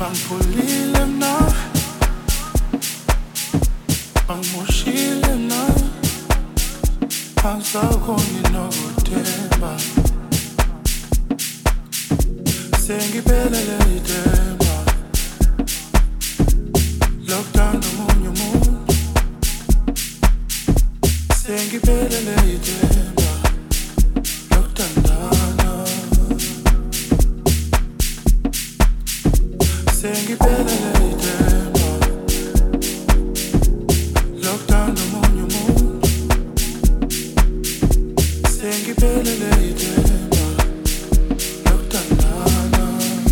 bangipholile mna, bangimoshile mna, angisakhoni nokuthemba, sengiphelele ithemba, lokuthanda omunye umuntu, sengiphelele ithemba, lokuthandana, sengiphelele ithemba, lokuthanda omunye umuntu, sengiphelele ithemba, lokuthandana.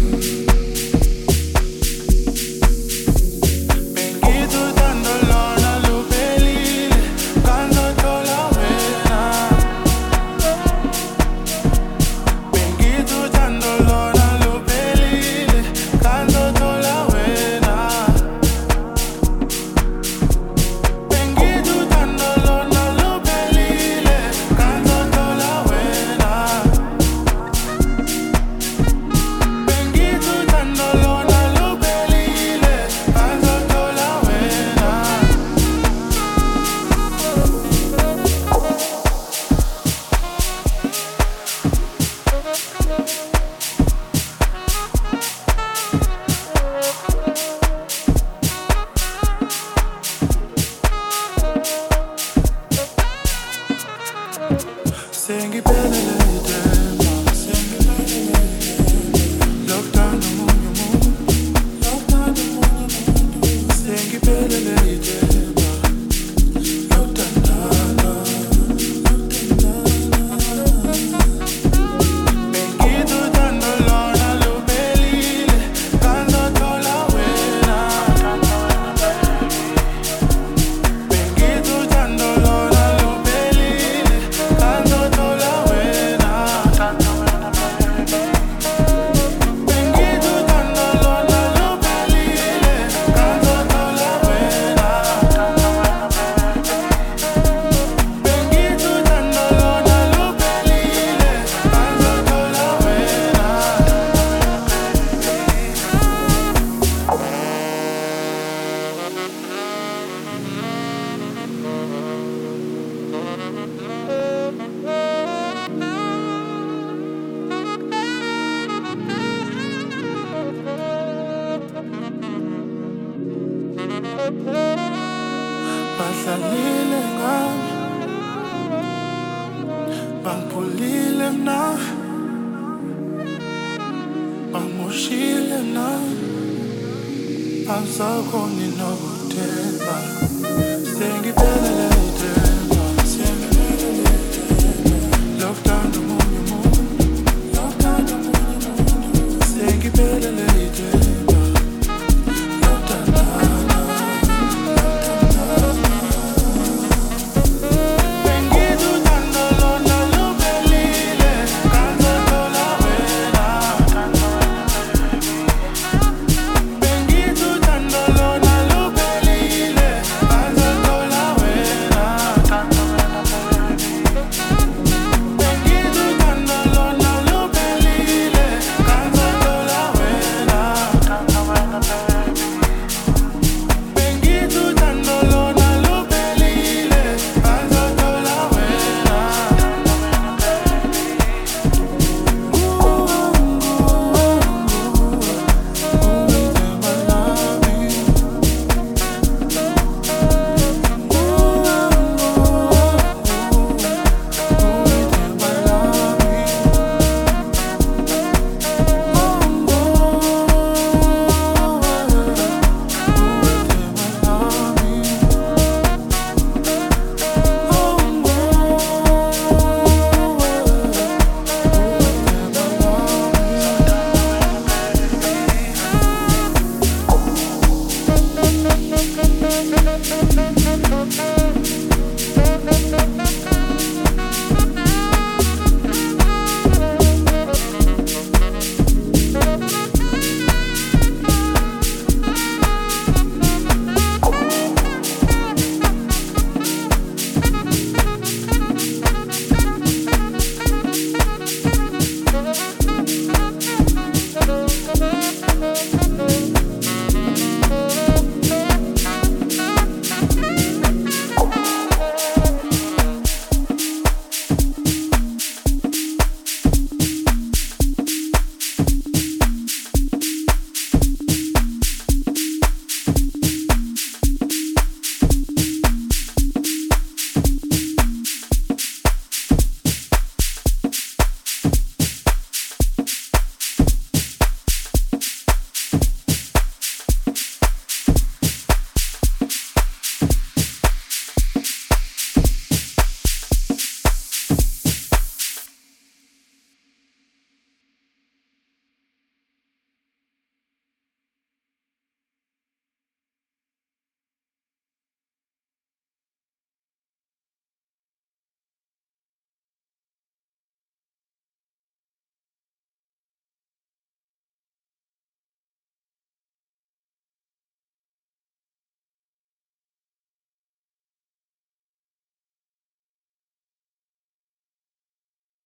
Bengithi uthando lona luphelile, kanzothola wena. Bengithi uthando lona luphelile, kanzothola wena. Bengithi uthando lona luphelile, kanzothola wena. Bengithi uthando lona luphelile, kanzothola wena. Sengiphelele ithemba, lokuthanda omunye umuntu, sengiphelele ithemba, lokuthandana. Bengithi uthando lona luphelile, kanzothola wena. Bengithi uthando lona luphelile, kanzothola wena. Bengithi uthando lona luphelile, kanzothola wena. Bengithi uthando lona luphelile, kanzothola wena. Bahlalile ngami, bangipholile mna, bangimoshile mna, angisakhoni nokuthemba, sengiphelele